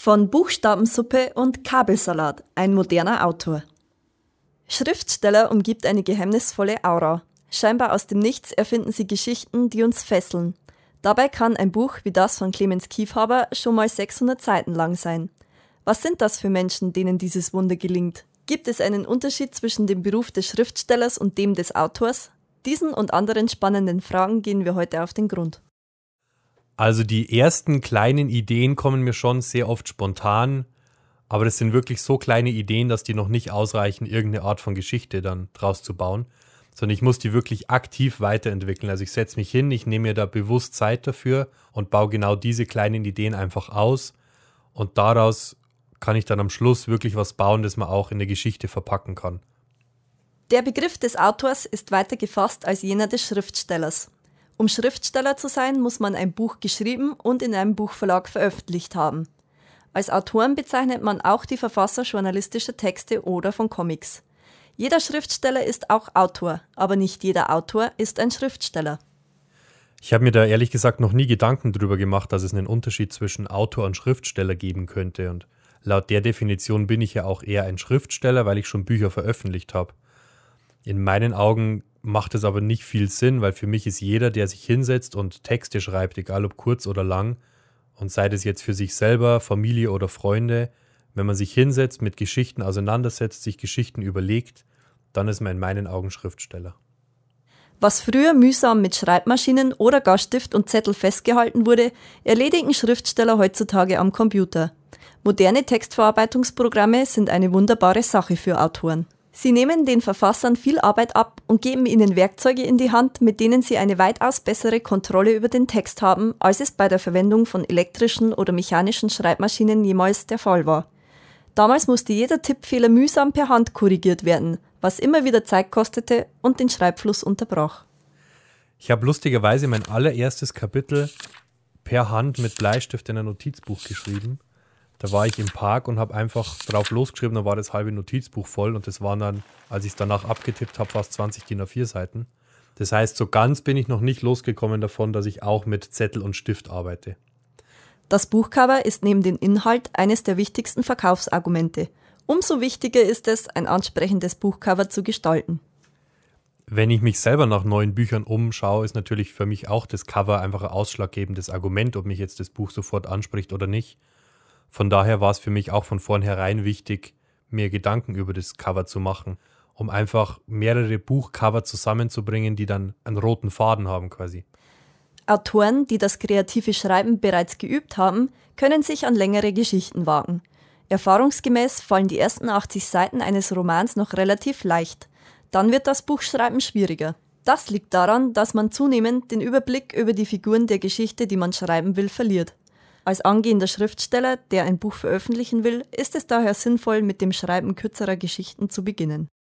Von Buchstabensuppe und Kabelsalat, ein moderner Autor. Schriftsteller umgibt eine geheimnisvolle Aura. Scheinbar aus dem Nichts erfinden sie Geschichten, die uns fesseln. Dabei kann ein Buch wie das von Clemens Kiefhaber schon mal 600 Seiten lang sein. Was sind das für Menschen, denen dieses Wunder gelingt? Gibt es einen Unterschied zwischen dem Beruf des Schriftstellers und dem des Autors? Diesen und anderen spannenden Fragen gehen wir heute auf den Grund. Also die ersten kleinen Ideen kommen mir schon sehr oft spontan, aber das sind wirklich so kleine Ideen, dass die noch nicht ausreichen, irgendeine Art von Geschichte dann draus zu bauen, sondern ich muss die wirklich aktiv weiterentwickeln. Also ich setze mich hin, ich nehme mir da bewusst Zeit dafür und baue genau diese kleinen Ideen einfach aus und daraus kann ich dann am Schluss wirklich was bauen, das man auch in der Geschichte verpacken kann. Der Begriff des Autors ist weiter gefasst als jener des Schriftstellers. Um Schriftsteller zu sein, muss man ein Buch geschrieben und in einem Buchverlag veröffentlicht haben. Als Autoren bezeichnet man auch die Verfasser journalistischer Texte oder von Comics. Jeder Schriftsteller ist auch Autor, aber nicht jeder Autor ist ein Schriftsteller. Ich habe mir da ehrlich gesagt noch nie Gedanken drüber gemacht, dass es einen Unterschied zwischen Autor und Schriftsteller geben könnte. Und laut der Definition bin ich ja auch eher ein Schriftsteller, weil ich schon Bücher veröffentlicht habe. In meinen Augen macht es aber nicht viel Sinn, weil für mich ist jeder, der sich hinsetzt und Texte schreibt, egal ob kurz oder lang, und sei das jetzt für sich selber, Familie oder Freunde, wenn man sich hinsetzt, mit Geschichten auseinandersetzt, sich Geschichten überlegt, dann ist man in meinen Augen Schriftsteller. Was früher mühsam mit Schreibmaschinen oder gar Stift und Zettel festgehalten wurde, erledigen Schriftsteller heutzutage am Computer. Moderne Textverarbeitungsprogramme sind eine wunderbare Sache für Autoren. Sie nehmen den Verfassern viel Arbeit ab und geben ihnen Werkzeuge in die Hand, mit denen sie eine weitaus bessere Kontrolle über den Text haben, als es bei der Verwendung von elektrischen oder mechanischen Schreibmaschinen jemals der Fall war. Damals musste jeder Tippfehler mühsam per Hand korrigiert werden, was immer wieder Zeit kostete und den Schreibfluss unterbrach. Ich habe lustigerweise mein allererstes Kapitel per Hand mit Bleistift in ein Notizbuch geschrieben. Da war ich im Park und habe einfach drauf losgeschrieben, dann war das halbe Notizbuch voll und das waren dann, als ich es danach abgetippt habe, fast 20 DIN A4 Seiten. Das heißt, so ganz bin ich noch nicht losgekommen davon, dass ich auch mit Zettel und Stift arbeite. Das Buchcover ist neben dem Inhalt eines der wichtigsten Verkaufsargumente. Umso wichtiger ist es, ein ansprechendes Buchcover zu gestalten. Wenn ich mich selber nach neuen Büchern umschaue, ist natürlich für mich auch das Cover einfach ein ausschlaggebendes Argument, ob mich jetzt das Buch sofort anspricht oder nicht. Von daher war es für mich auch von vornherein wichtig, mir Gedanken über das Cover zu machen, um einfach mehrere Buchcover zusammenzubringen, die dann einen roten Faden haben quasi. Autoren, die das kreative Schreiben bereits geübt haben, können sich an längere Geschichten wagen. Erfahrungsgemäß fallen die ersten 80 Seiten eines Romans noch relativ leicht. Dann wird das Buchschreiben schwieriger. Das liegt daran, dass man zunehmend den Überblick über die Figuren der Geschichte, die man schreiben will, verliert. Als angehender Schriftsteller, der ein Buch veröffentlichen will, ist es daher sinnvoll, mit dem Schreiben kürzerer Geschichten zu beginnen.